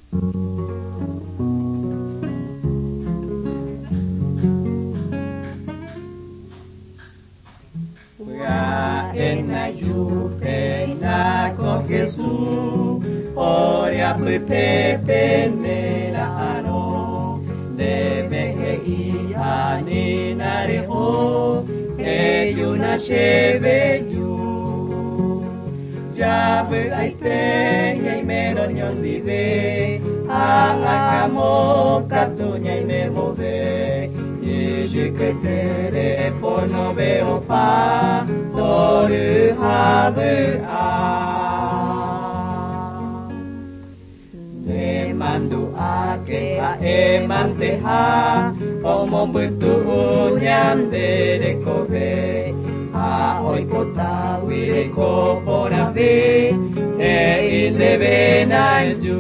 En ayuda con Jesús, ora pepe penela ano, debe ir a ninare o, eyuna cheve yu, jabe aite y mero nyon dive, agamo katunya y me move. Je que tere por no veo pa toru habe a demandu ake a emante ha como betu nyande de kobe a hoy kota wire ko por ave e indebe na ju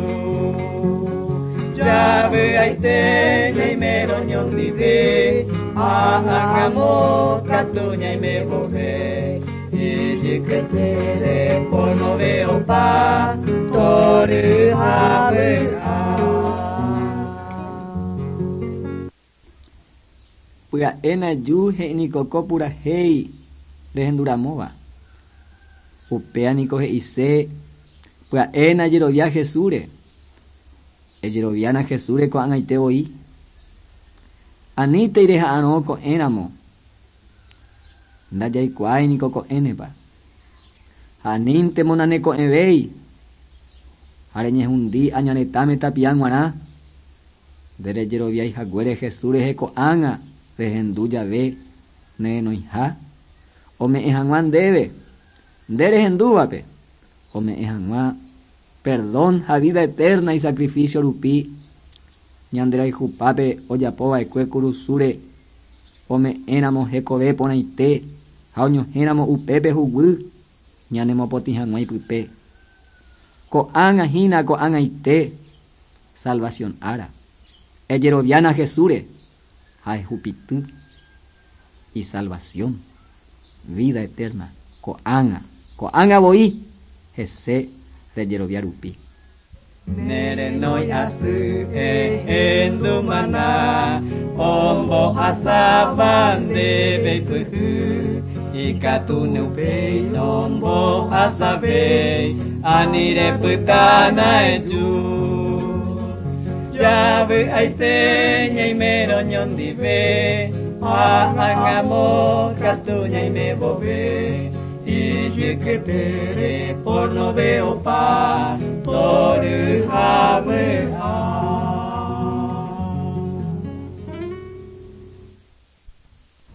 jabe aite y mero nyon dive agamo katunya y me move y que tere por no veo pa toru habe Puya ena yu he ni koko pura hei rehenduramova upea ni coge ise puya ena yerovia Jesure eyeroviana Jesure ko angaite oi anite ire ha'arõ ko'ẽramo ndajaikuáai niko ko'ẽnepa ha aníntemo nane ko'ẽvéi ha reñehundi añaretãme tapia g̃uarã nderejeroviái haguére Jesús reheko'ág̃a rehendu jave nerenoiha ome'ẽ hag̃ua ndéve nderehendúvape ome'ẽ hag̃ua perdón ha vida eterna y sacrificio rupi ñanderaihupápe ojapova'ekue kurusúre ome'ẽramo hekove porãite ha oñohẽramo upépe huguy ñanemopotĩ hag̃ua ipype ko'ág̃a hína ko'ág̃aite salvación ára ejeroviána Jesúre ha ehupity y salvación vida eterna ko'ág̃a voi hese rejerovia rupi Nerenoi asu endumana ombo asabande beipuhu ikatunu pei ombo asabe anire putana eju jave aite ñaimero ñondive agamo katuña y me bove y que tere por no veo pa toru habe